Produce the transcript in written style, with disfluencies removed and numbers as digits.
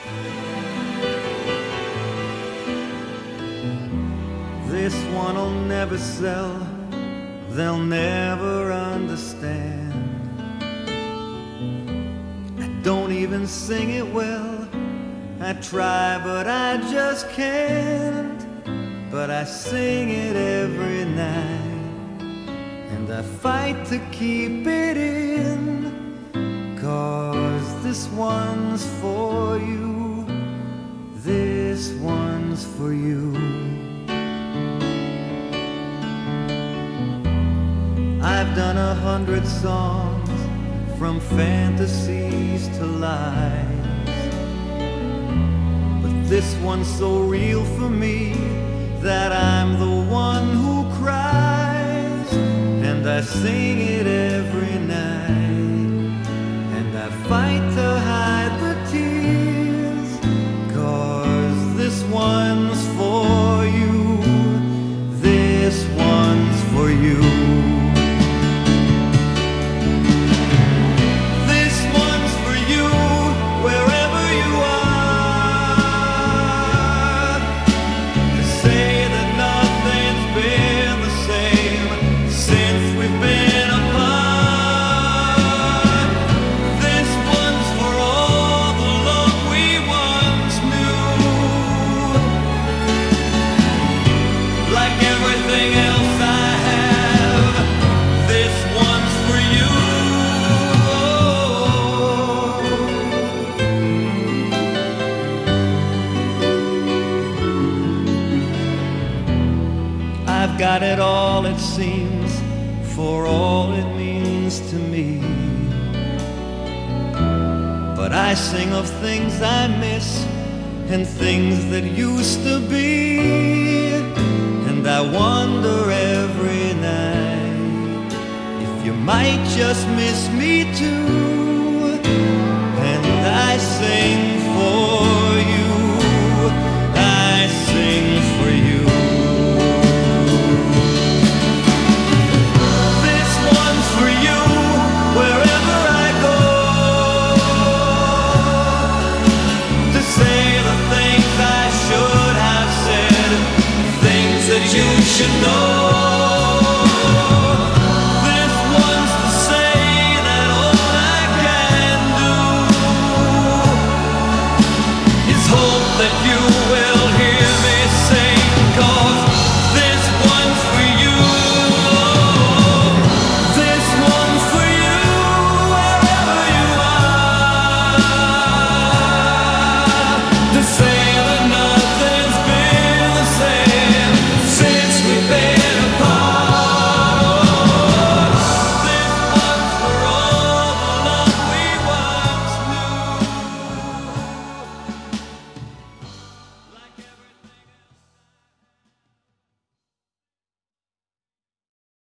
This one'll never sell, they'll never understand. I don't even sing it well, I try but I just can't. But I sing it every night, and I fight to keep it in. 'Cause this one's for you, this one's for you. I've done 100 songs, from fantasies to lies, but this one's so real for me that I'm the one who cries. And I sing it every night, and I fight to hide the tears. 'Cause this one's for you, this one's for you. I've got it all, it seems, for all it means to me. But I sing of things I miss and things that used to be. And I wonder every night if you might just miss me too.